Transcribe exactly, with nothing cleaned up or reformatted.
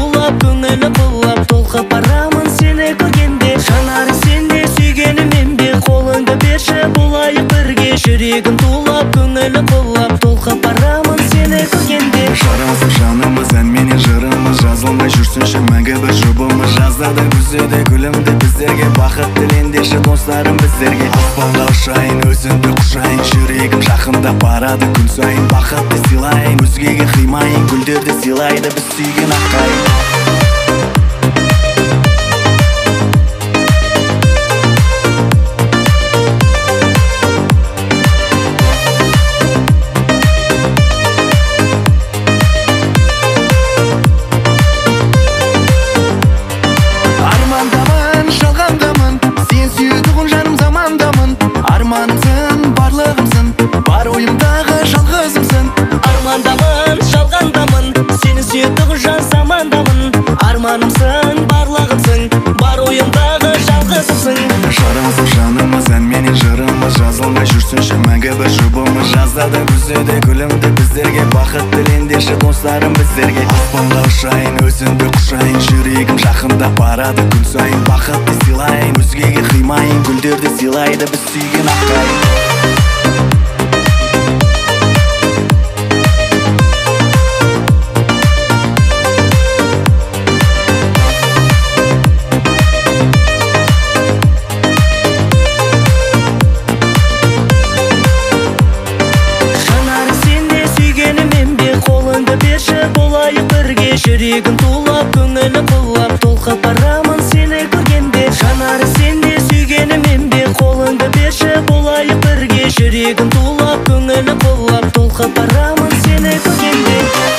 тулап, көңілі құлап, толқып барамын сені көргенде. Жанары сенде, сүйгенім менбе, қолыңды берші болайық бірге. Жүрегім тулап, көңілі құлап, толқып барамын сені көргенде. Жарасып жанымыз, ән менен жырымыз, жазылмай жүрсінші мәңгі бір жұбымыз. Жазда күзде күлімді біздерге, бақыт тілендеші достарым біздерге. Аспанға ұшайын, өзіңді құшайын, жүрегім жақында барады күн сайын. Бақытты сыйлайын, өзгеге қимайын, гүлдерді сыйлайды біз сүйген аққайын. Арманымсың, барлығымсың, бар ойымдағы жалғызымсың. Армандамын, жалғандамын, сені сүйетұғын жан замандамын. Арманымсың, барлығымсың, бар ойымдағы жалғызымсың. Жарасып жанымыз, ән менен жырымыз, жазылмай жүрсінші мәңгі бір жұбымыз. Жазда күзде күлімді біздерге, бақыт тілендеші достарым біздерге. Аспанға ұшайын, өзіңді құшайын, жүрегім жақында барады күн сайын. Бақытты сыйлайын, өзгеге қимайын, гүлдерді сыйлайды біз сүйген аққайын. Жүрегім тулап, көңілі құлап, толқып барамын сені көргенде. Жанары сенде, сүйгенім менбе, қолыңды берші болайық бірге. Жүрегім тулап, көңілі құлап, толқып барамын сені көргенде.